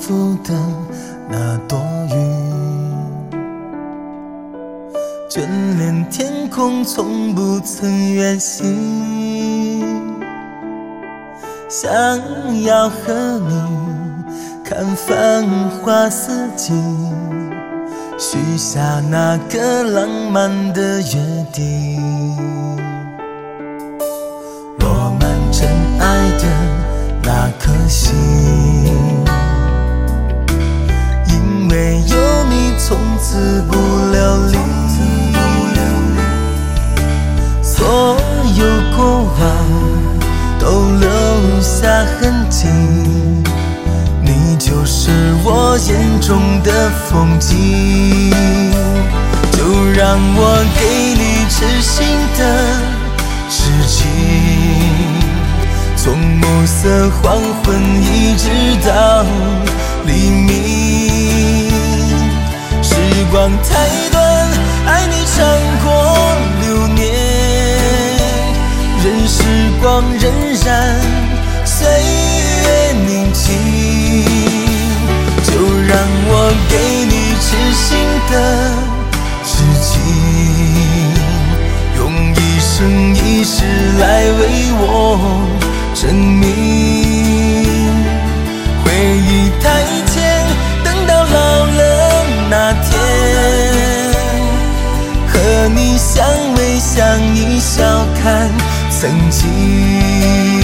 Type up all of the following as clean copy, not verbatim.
诉的那朵云，眷恋天空从不曾远行，想要和你看繁花似锦，许下那个浪漫的约定。落满尘埃的那颗心，因为有你从此不流离，所有过往都留下痕迹，你就是我眼中的风景。就让我给你痴心的痴情，从暮色黄昏一直到黎明。时光太短，爱你长过流年，任时光荏苒，岁月凝静。就让我给你痴心的痴情，用一生一世来为我证明。回忆太浅，等到老了那天，和你相偎相依，笑看曾经。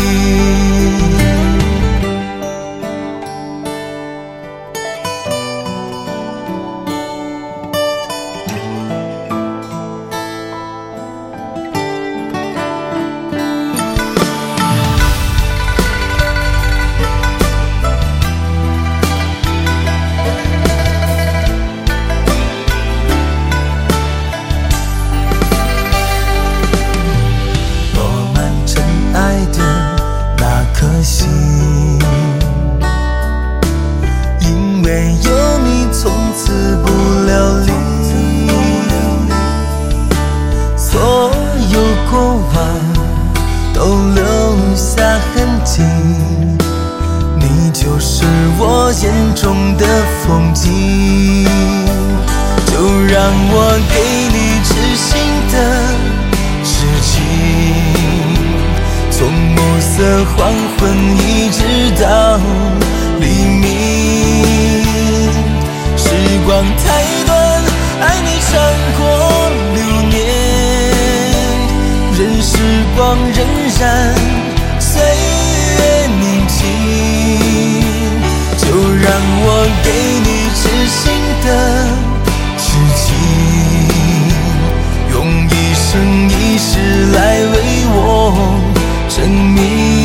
因为有你从此不流离，所有过往都留下痕迹，你就是我眼中的风景。就让我给你痴心的痴情，从暮色黄昏一直到黎明。时光太短，爱你长过流年，任时光荏苒，岁月凝静。就让我给你痴心的痴情，用一生一世来为我证明。